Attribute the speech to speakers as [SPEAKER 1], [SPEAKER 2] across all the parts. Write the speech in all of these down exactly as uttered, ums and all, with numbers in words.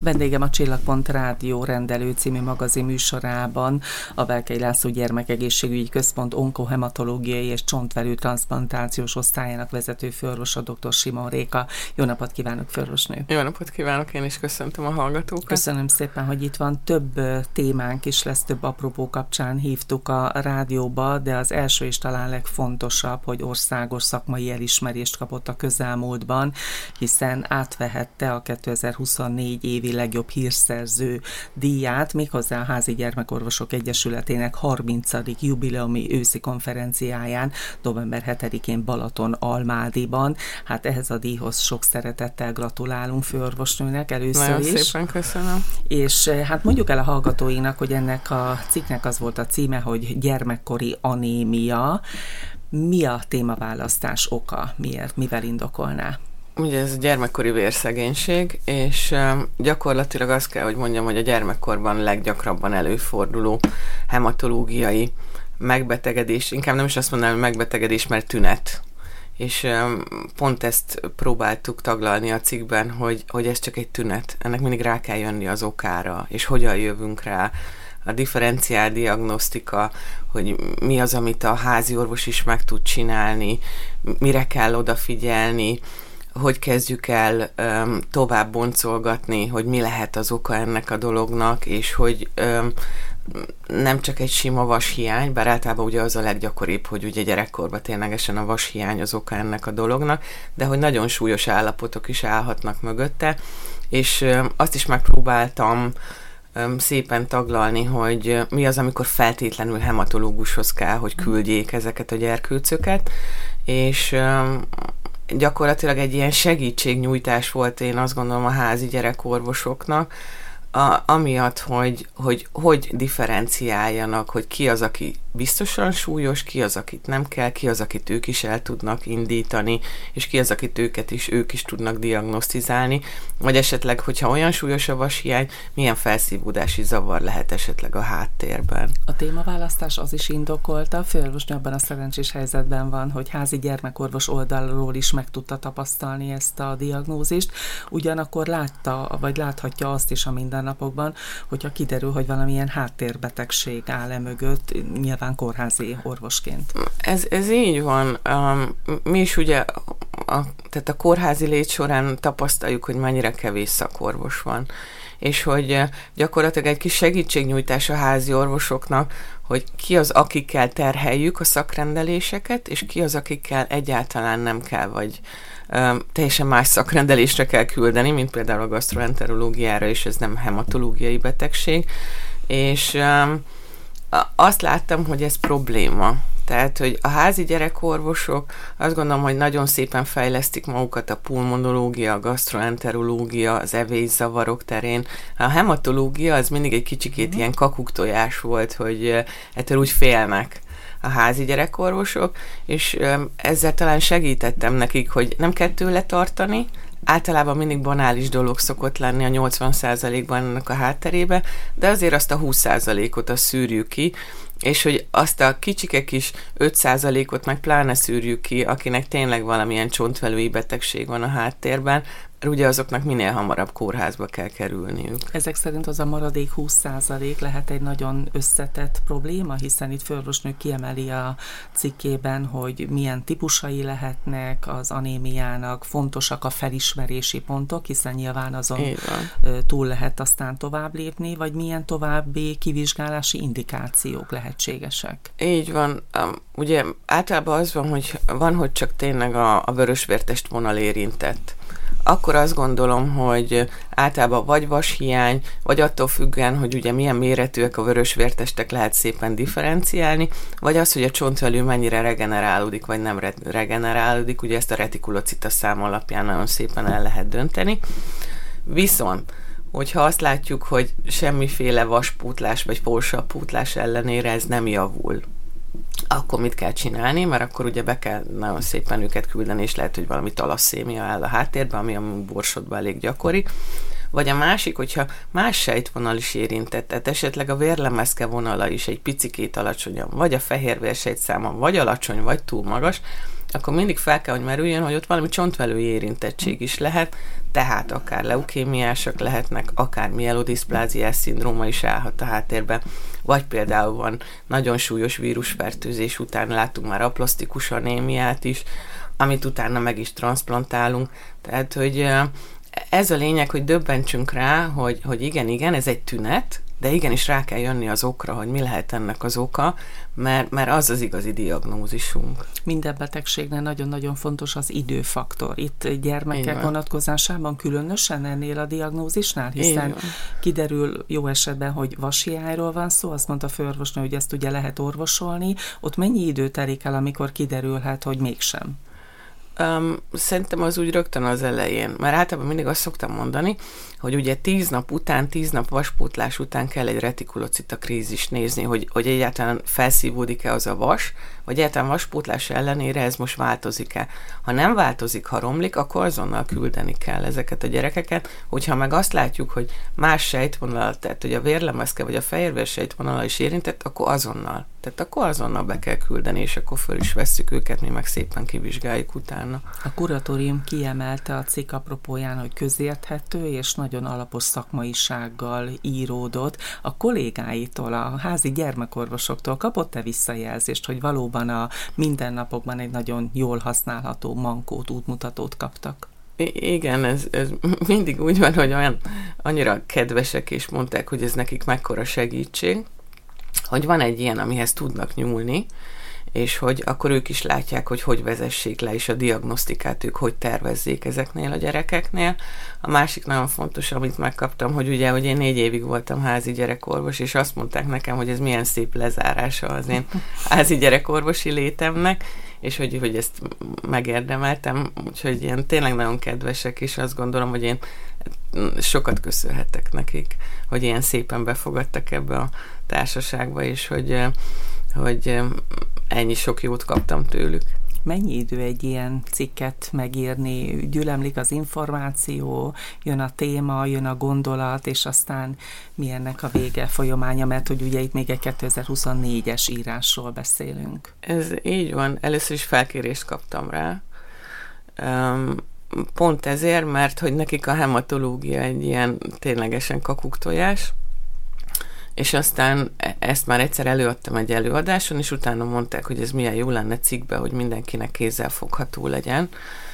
[SPEAKER 1] Vendégem a Csillagpont Rádió rendelő című magazin műsorában a Velkei László Gyermekegészségügyi Központ onkohematológiai és csontvelő transzplantációs osztályának vezető főorvosa, dr. Simon Réka. Jó napot kívánok, főorvosnő!
[SPEAKER 2] Jó napot kívánok, én is köszöntöm a hallgatókat.
[SPEAKER 1] Köszönöm szépen, hogy itt van. Több témánk is lesz, több apropó kapcsán hívtuk a rádióba, de az első és talán legfontosabb, hogy országos szakmai elismerést kapott a közelmúltban, hiszen átvehette a kétezer-huszonnégy évi legjobb hírszerző díját, méghozzá a Házi Gyermekorvosok Egyesületének harmincadik jubileumi őszi konferenciáján, november hetedikén Balaton-Almádiban. Hát ehhez a díjhoz sok szeretettel gratulálunk főorvosnőnek először
[SPEAKER 2] Nagyon
[SPEAKER 1] is.
[SPEAKER 2] Nagyon szépen köszönöm.
[SPEAKER 1] És hát mondjuk el a hallgatóinak, hogy ennek a cikknek az volt a címe, hogy gyermekkori anémia. Mi a témaválasztás oka? Miért? Mivel indokolná?
[SPEAKER 2] Ugye ez a gyermekkori vérszegénység, és gyakorlatilag azt kell, hogy mondjam, hogy a gyermekkorban leggyakrabban előforduló hematológiai megbetegedés, inkább nem is azt mondanám, hogy megbetegedés, mert tünet. És pont ezt próbáltuk taglalni a cikkben, hogy, hogy ez csak egy tünet. Ennek mindig rá kell jönni az okára, és hogyan jövünk rá. A differenciál diagnosztika, hogy mi az, amit a házi orvos is meg tud csinálni, mire kell odafigyelni, hogy kezdjük el um, tovább boncolgatni, hogy mi lehet az oka ennek a dolognak, és hogy um, nem csak egy sima vashiány, bár általában ugye az a leggyakoribb, hogy ugye gyerekkorban ténylegesen a vashiány az oka ennek a dolognak, de hogy nagyon súlyos állapotok is állhatnak mögötte, és um, azt is megpróbáltam um, szépen taglalni, hogy mi az, amikor feltétlenül hematológushoz kell, hogy küldjék ezeket a gyerkőcöket, és um, gyakorlatilag egy ilyen segítségnyújtás volt, én azt gondolom, a házi gyerekorvosoknak, a, amiatt, hogy, hogy hogy differenciáljanak, hogy ki az, aki biztosan súlyos, ki az, akit nem kell, ki az, akit ők is el tudnak indítani, és ki az, akit őket is, ők is tudnak diagnosztizálni, vagy esetleg, hogyha olyan súlyos a vashiány, milyen felszívódási zavar lehet esetleg a háttérben.
[SPEAKER 1] A témaválasztás az is indokolta, főorvosnő abban a szerencsés helyzetben van, hogy házi gyermekorvos oldalról is meg tudta tapasztalni ezt a diagnózist, ugyanakkor látta, vagy láthatja azt is a mindennapokban, hogyha kiderül, hogy valamilyen háttérbetegség áll e mögött, nyilván kórházi orvosként.
[SPEAKER 2] Ez, ez így van. Um, mi is ugye a, tehát a kórházi lét során tapasztaljuk, hogy mennyire kevés szakorvos van. És hogy gyakorlatilag egy kis segítségnyújtás a házi orvosoknak, hogy ki az, akikkel terheljük a szakrendeléseket, és ki az, akikkel egyáltalán nem kell, vagy um, teljesen más szakrendelésre kell küldeni, mint például a gasztroenterológiára, és ez nem hematológiai betegség. És um, azt láttam, hogy ez probléma. Tehát, hogy a házi gyerekorvosok azt gondolom, hogy nagyon szépen fejlesztik magukat a pulmonológia, a gasztroenterológia, az evészavarok terén. A hematológia az mindig egy kicsikét ilyen kakuktojás volt, hogy ettől úgy félnek a házi gyerekorvosok, és ezzel talán segítettem nekik, hogy nem kell tőle tartani, általában mindig banális dolog szokott lenni a nyolcvan százalékban ennek a hátterébe, de azért azt a húsz százalékot azt szűrjük ki, és hogy azt a kicsike kis öt százalékot meg pláne szűrjük ki, akinek tényleg valamilyen csontvelői betegség van a háttérben, ugye azoknak minél hamarabb kórházba kell kerülniük.
[SPEAKER 1] Ezek szerint az a maradék húsz százalék lehet egy nagyon összetett probléma, hiszen itt főorvosnő kiemeli a cikkében, hogy milyen típusai lehetnek az anémiának, fontosak a felismerési pontok, hiszen nyilván azon túl lehet aztán tovább lépni, vagy milyen további kivizsgálási indikációk lehetségesek.
[SPEAKER 2] Így van. Ugye általában az van, hogy van, hogy csak tényleg a, a vörösvértest vonal érintett. Akkor azt gondolom, hogy általában vagy vashiány, vagy attól függően, hogy ugye milyen méretűek a vörösvértestek, lehet szépen differenciálni, vagy az, hogy a csontvelő mennyire regenerálódik, vagy nem regenerálódik, ugye ezt a retikulocita szám alapján nagyon szépen el lehet dönteni. Viszont, hogyha azt látjuk, hogy semmiféle vaspótlás, vagy pórsavpótlás ellenére ez nem javul, akkor mit kell csinálni, mert akkor ugye be kell nagyon szépen őket küldeni, és lehet, hogy valami talasszémia áll a háttérben, ami a borsodban elég gyakori. Vagy a másik, hogyha más sejtvonal is érintett, tehát esetleg a vérlemezke vonala is egy picikét alacsonyabb, vagy a fehérvérsejtszáma vagy alacsony, vagy túl magas, akkor mindig fel kell, hogy merüljön, hogy ott valami csontvelői érintettség is lehet, tehát akár leukémiások lehetnek, akár mielodiszpláziás szindróma is állhat a háttérben, vagy például van nagyon súlyos vírusfertőzés után látunk már aplasztikus anémiát is, amit utána meg is transzplantálunk. Tehát, hogy ez a lényeg, hogy döbbentsünk rá, hogy, hogy igen, igen, ez egy tünet, de igenis rá kell jönni az okra, hogy mi lehet ennek az oka, mert, mert az az igazi diagnózisunk.
[SPEAKER 1] Minden betegségnél nagyon-nagyon fontos az időfaktor. Itt gyermekek vonatkozásában különösen ennél a diagnózisnál, hiszen kiderül jó esetben, hogy vashiányról van szó, azt mondta a főorvosnő, hogy ezt ugye lehet orvosolni. Ott mennyi idő telik el, amikor kiderülhet, hogy mégsem?
[SPEAKER 2] Um, szerintem az úgy rögtön az elején, mert általában mindig azt szoktam mondani, hogy ugye tíz nap után, tíz nap vaspótlás után kell egy retikulocita krízis nézni, hogy, hogy egyáltalán felszívódik-e az a vas, vagy egyáltalán vaspótlás ellenére ez most változik-e. Ha nem változik, ha romlik, akkor azonnal küldeni kell ezeket a gyerekeket, hogyha meg azt látjuk, hogy más sejtvonal, tehát hogy a vérlemezke vagy a fehérvér sejtvonala is érintett, akkor azonnal. Tehát akkor azonnal be kell küldeni, és akkor föl is vesszük őket, mi meg szépen kivizsgáljuk utána.
[SPEAKER 1] A kuratórium kiemelte a cikk apropóján, hogy közérthető és nagyon alapos szakmaisággal íródott. A kollégáitól, a házi gyermekorvosoktól kapott-e visszajelzést, hogy valóban a mindennapokban egy nagyon jól használható mankót, útmutatót kaptak?
[SPEAKER 2] I- igen, ez, ez mindig úgy van, hogy olyan annyira kedvesek, és mondták, hogy ez nekik mekkora segítség, hogy van egy ilyen, amihez tudnak nyúlni, és hogy akkor ők is látják, hogy hogy vezessék le, és a diagnosztikát ők hogy tervezzék ezeknél a gyerekeknél. A másik nagyon fontos, amit megkaptam, hogy ugye, hogy én négy évig voltam házi gyerekorvos, és azt mondták nekem, hogy ez milyen szép lezárása az én házi gyerekorvosi létemnek, és hogy, hogy ezt megérdemeltem, úgyhogy ilyen tényleg nagyon kedvesek, és azt gondolom, hogy én sokat köszönhetek nekik, hogy ilyen szépen befogadtak ebbe a társaságba, és hogy, hogy ennyi sok jót kaptam tőlük.
[SPEAKER 1] Mennyi idő egy ilyen cikket megírni? Gyülemlik az információ, jön a téma, jön a gondolat, és aztán mi ennek a vége, folyamánya, mert hogy ugye itt még egy kétezer-huszonnégyes írásról beszélünk.
[SPEAKER 2] Ez így van. Először is felkérést kaptam rá. Um, pont ezért, mert hogy nekik a hematológia egy ilyen ténylegesen kakuktojás, és aztán ezt már egyszer előadtam egy előadáson, és utána mondták, hogy ez milyen jó lenne cikkbe, hogy mindenkinek kézzelfogható legyen,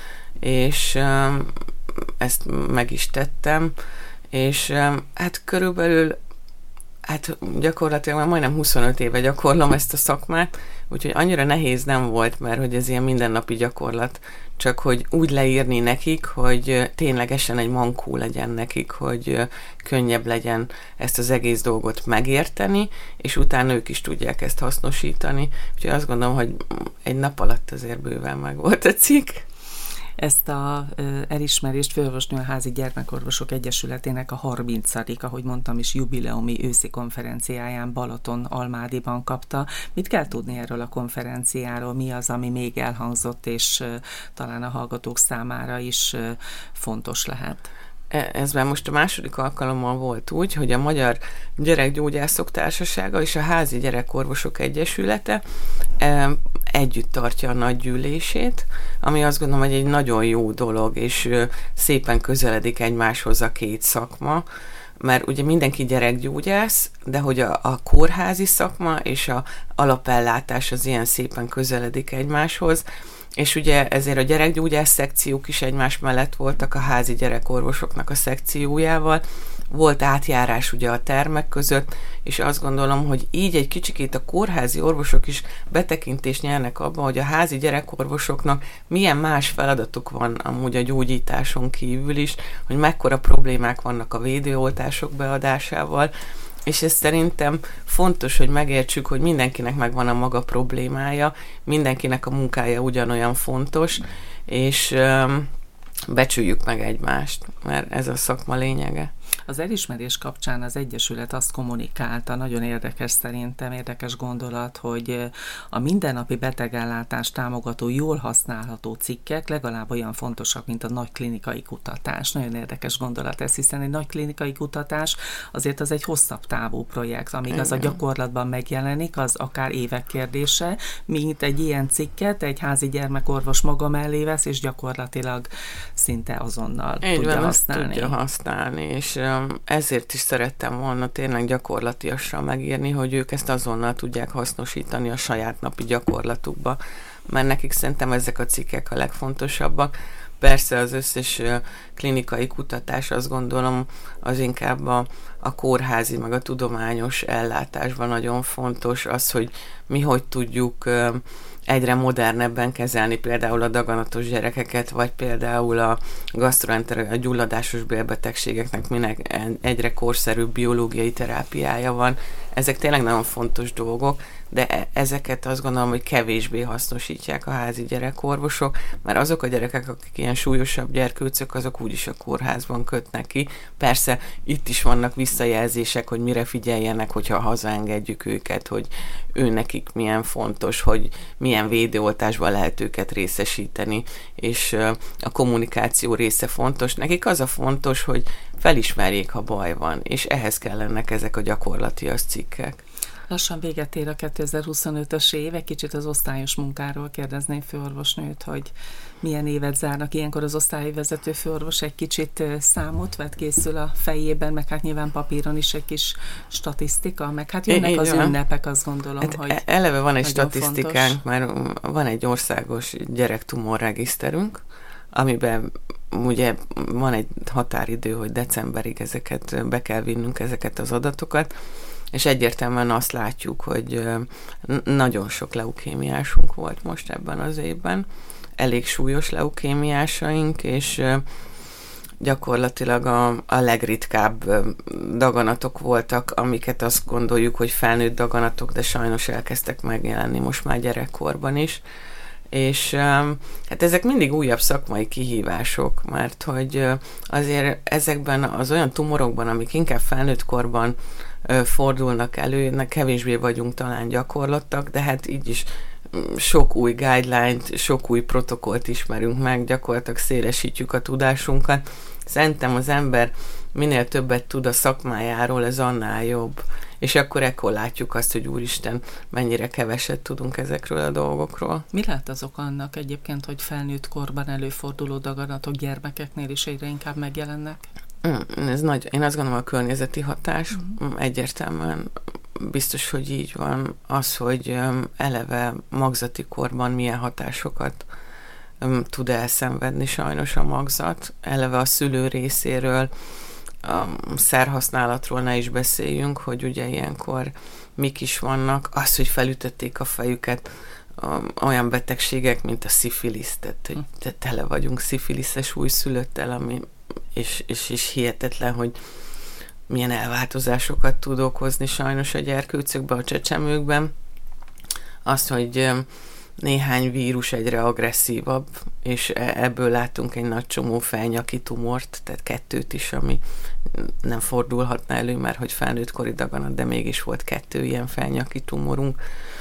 [SPEAKER 2] és um, ezt meg is tettem, és um, hát körülbelül hát gyakorlatilag már majdnem huszonöt éve gyakorlom ezt a szakmát, úgyhogy annyira nehéz nem volt, mert hogy ez ilyen mindennapi gyakorlat, csak hogy úgy leírni nekik, hogy ténylegesen egy mankó legyen nekik, hogy könnyebb legyen ezt az egész dolgot megérteni, és utána ők is tudják ezt hasznosítani. Úgyhogy azt gondolom, hogy egy nap alatt azért bőven meg volt a cikk.
[SPEAKER 1] Ezt a ö, elismerést főorvosnő a Házi Gyermekorvosok Egyesületének a harmincadik ahogy mondtam is, jubileumi őszi konferenciáján Balaton-Almádiban kapta. Mit kell tudni erről a konferenciáról? Mi az, ami még elhangzott, és ö, talán a hallgatók számára is ö, fontos lehet?
[SPEAKER 2] Ez már most a második alkalommal volt úgy, hogy a Magyar Gyerekgyógyászok Társasága és a Házi Gyerekorvosok Egyesülete együtt tartja a nagygyűlését, ami azt gondolom, hogy egy nagyon jó dolog, és szépen közeledik egymáshoz a két szakma, mert ugye mindenki gyerekgyógyász, de hogy a, a kórházi szakma és a alapellátás az ilyen szépen közeledik egymáshoz, és ugye ezért a gyerekgyógyász szekciók is egymás mellett voltak a házi gyerekorvosoknak a szekciójával. Volt átjárás ugye a termek között, és azt gondolom, hogy így egy kicsikét a kórházi orvosok is betekintést nyernek abba, hogy a házi gyerekorvosoknak milyen más feladatuk van amúgy a gyógyításon kívül is, hogy mekkora problémák vannak a védőoltások beadásával, és ez szerintem fontos, hogy megértsük, hogy mindenkinek megvan a maga problémája, mindenkinek a munkája ugyanolyan fontos, és um, becsüljük meg egymást, mert ez a szakma lényege.
[SPEAKER 1] Az elismerés kapcsán az Egyesület azt kommunikálta, nagyon érdekes szerintem, érdekes gondolat, hogy a mindennapi betegellátást támogató, jól használható cikkek legalább olyan fontosak, mint a nagy klinikai kutatás. Nagyon érdekes gondolat ez, hiszen egy nagy klinikai kutatás azért az egy hosszabb távú projekt, amíg az a gyakorlatban megjelenik, az akár évek kérdése, mint egy ilyen cikket egy házi gyermekorvos maga mellé vesz, és gyakorlatilag szinte azonnal
[SPEAKER 2] Így
[SPEAKER 1] tudja
[SPEAKER 2] van,
[SPEAKER 1] használni.
[SPEAKER 2] tudja használni, és um, ezért is szerettem volna tényleg gyakorlatiasan megírni, hogy ők ezt azonnal tudják hasznosítani a saját napi gyakorlatukba, mert nekik szerintem ezek a cikkek a legfontosabbak. Persze az összes uh, klinikai kutatás, azt gondolom, az inkább a, a kórházi, meg a tudományos ellátásban nagyon fontos, az, hogy mi hogy tudjuk uh, egyre modernebben kezelni például a daganatos gyerekeket, vagy például a gasztroenterológiai, a gyulladásos bélbetegségeknek minek egyre korszerűbb biológiai terápiája van. Ezek tényleg nagyon fontos dolgok, de ezeket azt gondolom, hogy kevésbé hasznosítják a házi gyerekorvosok, mert azok a gyerekek, akik ilyen súlyosabb gyerkőcök, azok úgyis a kórházban kötnek ki. Persze itt is vannak visszajelzések, hogy mire figyeljenek, hogyha hazaengedjük őket, hogy ő nekik milyen fontos, hogy milyen védőoltásban lehet őket részesíteni, és a kommunikáció része fontos. Nekik az a fontos, hogy felismerjék, ha baj van, és ehhez kellenek ezek a gyakorlatias cikkek.
[SPEAKER 1] Lassan véget ér a kétezer-huszonötös év, egy kicsit az osztályos munkáról kérdezném főorvosnőt, hogy milyen évet zárnak. Ilyenkor az osztályvezető főorvos egy kicsit számot vett, készül a fejében, meg hát nyilván papíron is egy kis statisztika, meg hát jönnek é, az van. Ünnepek, azt gondolom, hát hogy
[SPEAKER 2] eleve van egy statisztikánk, fontos. Mert van egy országos gyerektumorregiszterünk, amiben ugye van egy határidő, hogy decemberig ezeket be kell vinnünk, ezeket az adatokat, és egyértelműen azt látjuk, hogy nagyon sok leukémiásunk volt most ebben az évben, elég súlyos leukémiásaink, és gyakorlatilag a, a legritkább daganatok voltak, amiket azt gondoljuk, hogy felnőtt daganatok, de sajnos elkezdtek megjelenni most már gyerekkorban is. És hát ezek mindig újabb szakmai kihívások, mert hogy azért ezekben az olyan tumorokban, amik inkább felnőtt korban fordulnak elő, kevésbé vagyunk talán gyakorlottak, de hát így is sok új guideline-t, sok új protokollt ismerünk meg, gyakorlatilag szélesítjük a tudásunkat. Szerintem az ember minél többet tud a szakmájáról, ez annál jobb. És akkor ekkor látjuk azt, hogy úristen, mennyire keveset tudunk ezekről a dolgokról.
[SPEAKER 1] Mi lehet azok annak egyébként, hogy felnőtt korban előforduló daganatok gyermekeknél is egyre inkább megjelennek?
[SPEAKER 2] Ez nagy, én azt gondolom, a környezeti hatás uh-huh. egyértelműen biztos, hogy így van. Az, hogy eleve magzati korban milyen hatásokat tud elszenvedni sajnos a magzat. Eleve a szülő részéről, a szerhasználatról ne is beszéljünk, hogy ugye ilyenkor mik is vannak. Az, hogy felütötték a fejüket olyan betegségek, mint a szifilisz, tehát hogy tele vagyunk szifiliszes újszülöttel, ami És, és, és hihetetlen, hogy milyen elváltozásokat tud okozni sajnos a gyerkőcökben, a csecsemőkben. Azt, hogy néhány vírus egyre agresszívabb, és ebből látunk egy nagy csomó felnyaki tumort, tehát kettőt is, ami nem fordulhatna elő, mert hogy felnőttkori daganat, de mégis volt kettő ilyen felnyaki tumorunk.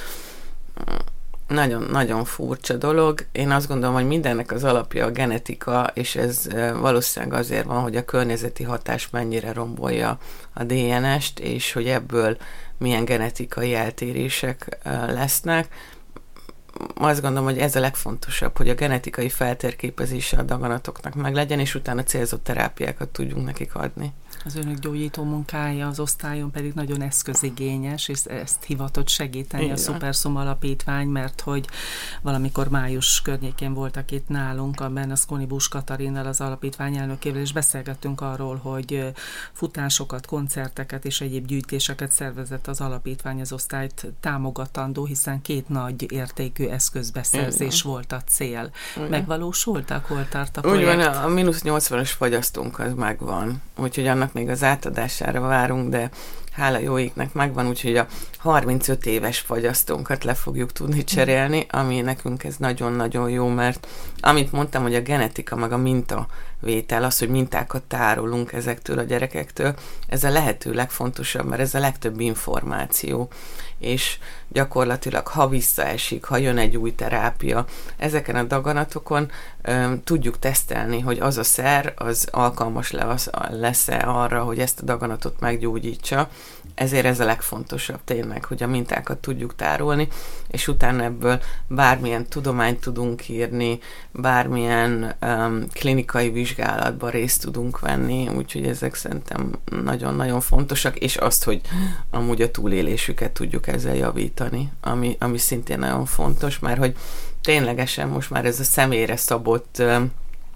[SPEAKER 2] Nagyon, nagyon furcsa dolog. Én azt gondolom, hogy mindennek az alapja a genetika, és ez valószínűleg azért van, hogy a környezeti hatás mennyire rombolja a dé en est, és hogy ebből milyen genetikai eltérések lesznek. Azt gondolom, hogy ez a legfontosabb, hogy a genetikai feltérképezése a daganatoknak meg legyen, és utána célzott terápiákat tudjunk nekik adni.
[SPEAKER 1] Az önök gyógyító munkája az osztályon pedig nagyon eszközigényes, és ezt hivatott segíteni Igen. a Szuperszum Alapítvány, mert hogy valamikor május környékén voltak itt nálunk, a Bernasconi Busch Katarinnal, az alapítvány elnökével, és beszélgettünk arról, hogy futásokat, koncerteket és egyéb gyűjtéseket szervezett az alapítvány az osztályt támogatandó, hiszen két nagy értékű eszközbeszerzés Igen. volt a cél. Igen. Megvalósultak? Hol tart a projekt?
[SPEAKER 2] Úgy van, a mínusz nyolcvanas fagyasztónk az megvan, úgyhogy annak még az átadására várunk, de hála jó égnek megvan, úgyhogy a harmincöt éves fagyasztónkat le fogjuk tudni cserélni, ami nekünk ez nagyon-nagyon jó, mert amit mondtam, hogy a genetika meg a minta vétel, az, hogy mintákat tárolunk ezektől a gyerekektől, ez a lehető legfontosabb, mert ez a legtöbb információ. És gyakorlatilag, ha visszaesik, ha jön egy új terápia, ezeken a daganatokon ö, tudjuk tesztelni, hogy az a szer, az alkalmas lesz-e arra, hogy ezt a daganatot meggyógyítsa. Ezért ez a legfontosabb tényleg, hogy a mintákat tudjuk tárolni, és utána ebből bármilyen tudományt tudunk írni, bármilyen um, klinikai vizsgálatban részt tudunk venni, úgyhogy ezek szerintem nagyon-nagyon fontosak, és azt, hogy amúgy a túlélésüket tudjuk ezzel javítani, ami, ami szintén nagyon fontos, mert hogy ténylegesen most már ez a személyre szabott um,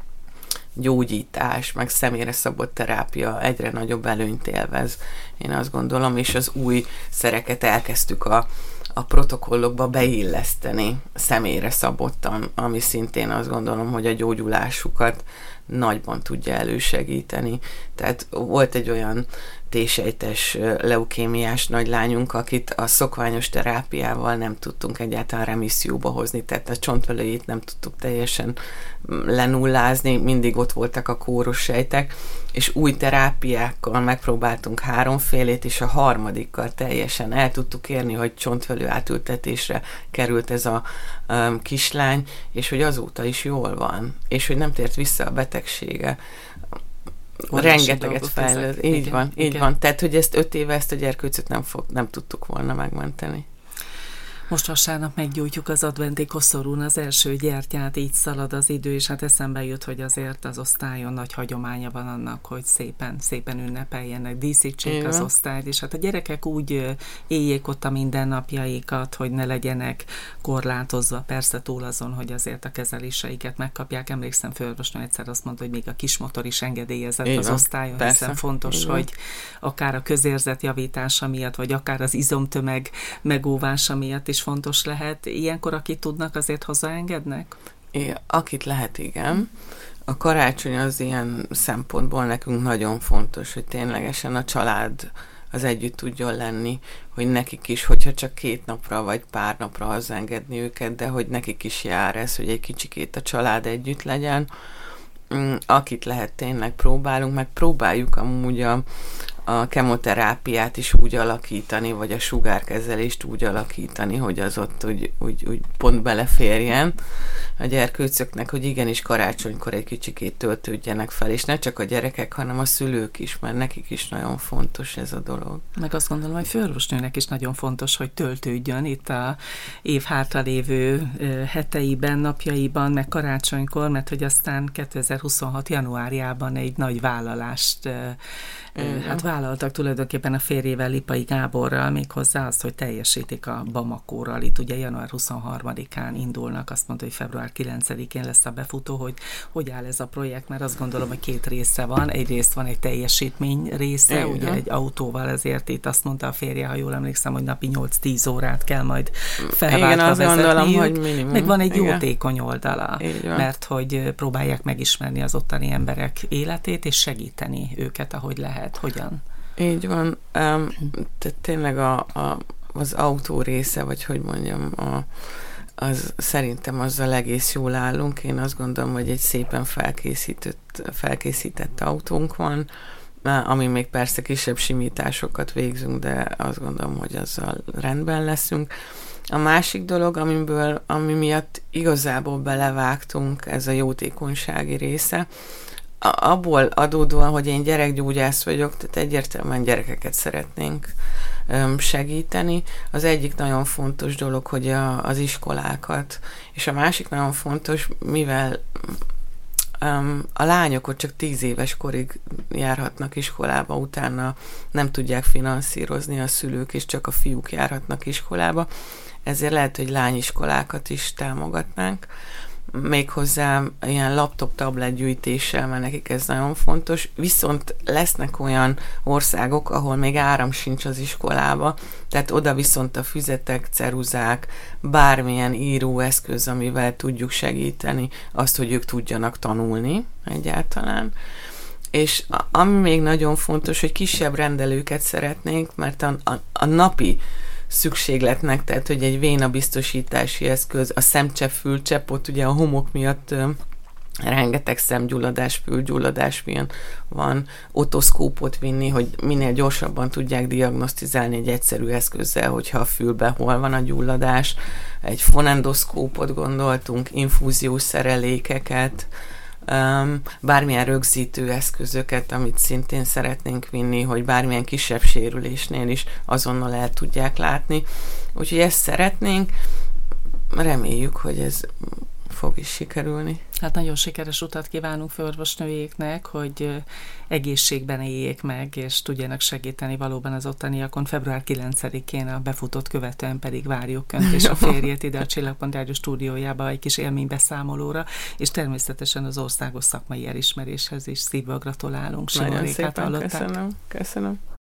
[SPEAKER 2] gyógyítás, meg személyre szabott terápia egyre nagyobb előnyt élvez, én azt gondolom, és az új szereket elkezdtük a, a protokollokba beilleszteni személyre szabottan, ami szintén azt gondolom, hogy a gyógyulásukat nagyban tudja elősegíteni. Tehát volt egy olyan T-sejtes leukémiás nagylányunk, akit a szokványos terápiával nem tudtunk egyáltalán remisszióba hozni, tehát a csontvelőjét nem tudtuk teljesen lenullázni, mindig ott voltak a kóros sejtek, és új terápiákkal megpróbáltunk háromfélét, és a harmadikkal teljesen el tudtuk érni, hogy csontvelő átültetésre került ez a um, kislány, és hogy azóta is jól van, és hogy nem tért vissza a betegsége. Rengeteget fejlőd. Így igen, van, így igen. van. Tehát, hogy ezt öt éve ezt a gyerkőcöt nem, fog, nem tudtuk volna megmenteni.
[SPEAKER 1] Most vasárnap meggyújtjuk az adventi koszorún az első gyertyát, így szalad az idő, és hát eszembe jut, hogy azért az osztályon nagy hagyománya van annak, hogy szépen, szépen ünnepeljenek, díszítsék igen. az osztályt, és hát a gyerekek úgy éljék ott a mindennapjaikat, hogy ne legyenek korlátozva, persze túl azon, hogy azért a kezeléseiket megkapják. Emlékszem, főorvosnő egyszer azt mondta, hogy még a kismotor is engedélyezett igen. az osztályon, persze. hiszen fontos, igen. hogy akár a közérzet javítása miatt, vagy akár az izomtömeg megóvása miatt is fontos lehet. Ilyenkor, akit tudnak, azért hozzáengednek?
[SPEAKER 2] É, akit lehet, igen. A karácsony az ilyen szempontból nekünk nagyon fontos, hogy ténylegesen a család az együtt tudjon lenni, hogy nekik is, hogyha csak két napra vagy pár napra hozzáengedni őket, de hogy nekik is jár ez, hogy egy kicsikét a család együtt legyen. Akit lehet, tényleg próbálunk, meg próbáljuk amúgy a a kemoterápiát is úgy alakítani, vagy a sugárkezelést úgy alakítani, hogy az ott úgy, úgy, úgy pont beleférjen a gyerkőcöknek, hogy igenis karácsonykor egy kicsikét töltődjenek fel, és ne csak a gyerekek, hanem a szülők is, mert nekik is nagyon fontos ez a dolog.
[SPEAKER 1] Meg azt gondolom, hogy főorvosnőnek is nagyon fontos, hogy töltődjön itt a év hátralévő heteiben, napjaiban, meg karácsonykor, mert hogy aztán kétezer-huszonhat januárjában egy nagy vállalást igen. hát vállaltak tulajdonképpen a férjével, Lipai Gáborral, méghozzá azt, hogy teljesítik a Bamako-ral. Itt ugye január huszonharmadikán indulnak, azt mondta, hogy február kilencedikén lesz a befutó, hogy hogy áll ez a projekt, mert azt gondolom, hogy két része van. Egyrészt van egy teljesítmény része, igen. ugye egy autóval, ezért itt azt mondta a férje, ha jól emlékszem, hogy napi nyolc-tíz órát kell majd felváltva vezetniük. Meg van egy igen. jótékony oldala, mert hogy próbálják megismerni az ottani emberek életét, és segíteni őket, ahogy lehet. Hogyan?
[SPEAKER 2] Így van. Um, tehát tényleg a, a, az autó része, vagy hogy mondjam, a, az szerintem azzal egész jól állunk. Én azt gondolom, hogy egy szépen felkészített, felkészített autónk van, ami még persze kisebb simításokat végzünk, de azt gondolom, hogy azzal rendben leszünk. A másik dolog, amiből, ami miatt igazából belevágtunk, ez a jótékonysági része, abból adódóan, hogy én gyerekgyógyász vagyok, tehát egyértelműen gyerekeket szeretnénk öm, segíteni. Az egyik nagyon fontos dolog, hogy a, az iskolákat, és a másik nagyon fontos, mivel öm, a lányok ott csak tíz éves korig járhatnak iskolába, utána nem tudják finanszírozni a szülők, és csak a fiúk járhatnak iskolába, ezért lehet, hogy lányiskolákat is támogatnánk. Méghozzá ilyen laptop-tablet gyűjtéssel, mert nekik ez nagyon fontos. Viszont lesznek olyan országok, ahol még áram sincs az iskolába, tehát oda viszont a füzetek, ceruzák, bármilyen íróeszköz, amivel tudjuk segíteni azt, hogy ők tudjanak tanulni egyáltalán. És ami még nagyon fontos, hogy kisebb rendelőket szeretnénk, mert a, a, a napi szükségletnek, tehát hogy egy vénabiztosítási eszköz, a szemcsepp, fülcsepp, ott ugye a homok miatt ö, rengeteg szemgyulladás, fülgyulladás van, otoszkópot vinni, hogy minél gyorsabban tudják diagnosztizálni egy egyszerű eszközzel, hogyha a fülbe hol van a gyulladás. Egy fonendoszkópot gondoltunk, infúziós szerelékeket, bármilyen rögzítő eszközöket, amit szintén szeretnénk vinni, hogy bármilyen kisebb sérülésnél is azonnal el tudják látni. Úgyhogy ezt szeretnénk, reméljük, hogy ez fog is sikerülni.
[SPEAKER 1] Hát nagyon sikeres utat kívánunk főorvosnőjéknek, hogy egészségben éljék meg, és tudjanak segíteni valóban az ottaniakon. február kilencedikén a befutott követően pedig várjuk Önt és a férjét ide a Csillagpont Rádió stúdiójába egy kis élménybeszámolóra, és természetesen az országos szakmai elismeréshez is szívből gratulálunk.
[SPEAKER 2] Nagyon szépen köszönöm. köszönöm.